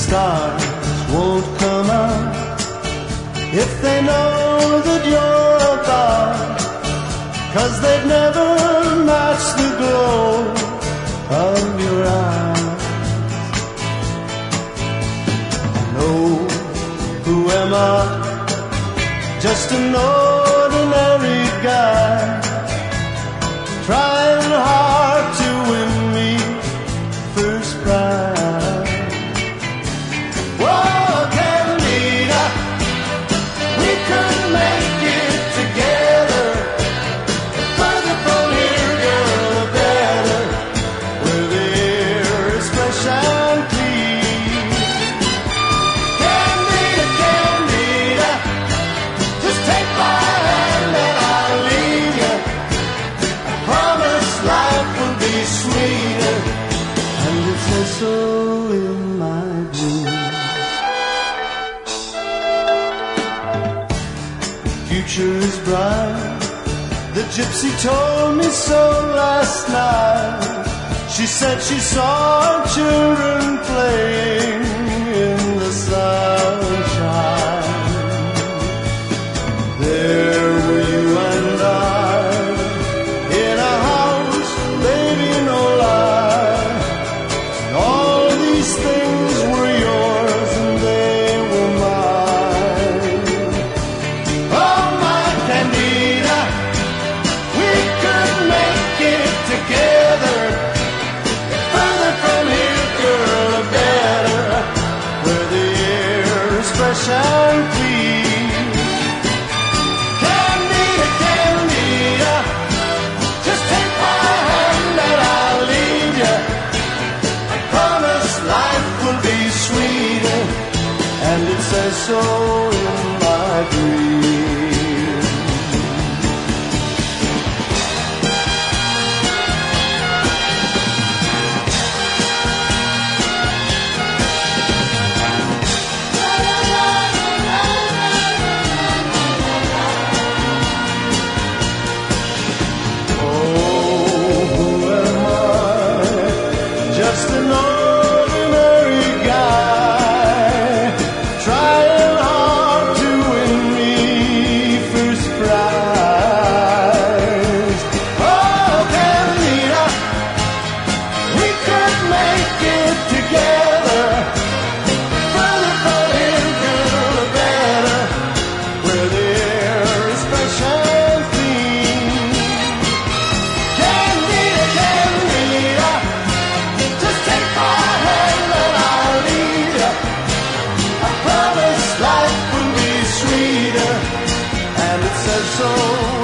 stars won't come out if they know that you're a god, 'cause they'd never match the glow of your eyes. No, who am I? Just an ordinary guy, trying hard to win me first prize. Whoa, Candida, we could make it together. Further from here, girl, the better, where the air is fresh and clean. Candida, Candida, just take my hand and I'll leave you. I promise life will be sweeter, and it says so in my dreams. Future is bright, the gypsy told me so last night. She said she saw children playing in the sunshine. There were you and I, in a house, baby, no lie. And all these things were yours and they were mine. Oh, my Candida, we could make it together. Further from here, girl, the better, where the air is fresh and clean. Candida, Candida, just take my hand and I'll lead you. I promise life will be sweeter, and it says so in my dreams. Just an ordinary guy, trying hard to win me first prize. Oh, Candida, we could make it together. Further from here, girl, the better, where the air is fresh and clean. Candida, Candida, just take my hand and I'll lead you. I promise life will be sweeter, and it says so